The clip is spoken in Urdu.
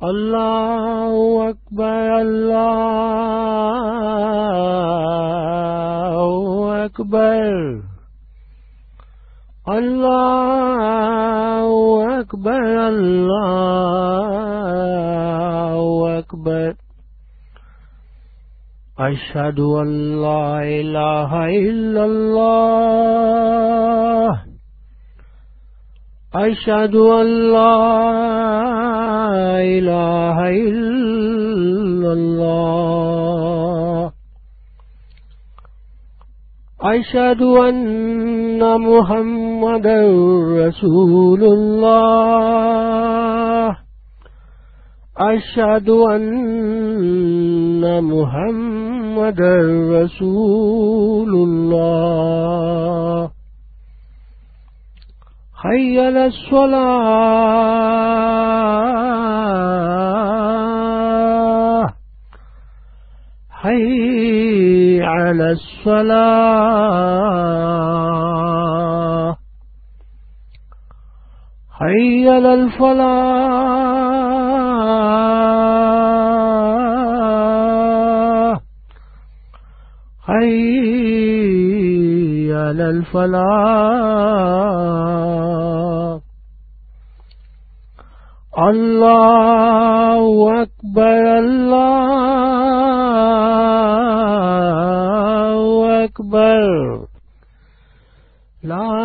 الله أكبر الله أكبر الله أكبر الله أكبر أشهد أن لا إله إلا الله أشهد أن لا إله إلا الله أشهد أن محمدا رسول الله أشهد أن محمدا رسول الله حي على الصلاة حي على الصلاة حي على الفلاح حي على الفلاح الله أكبر الله أكبر لا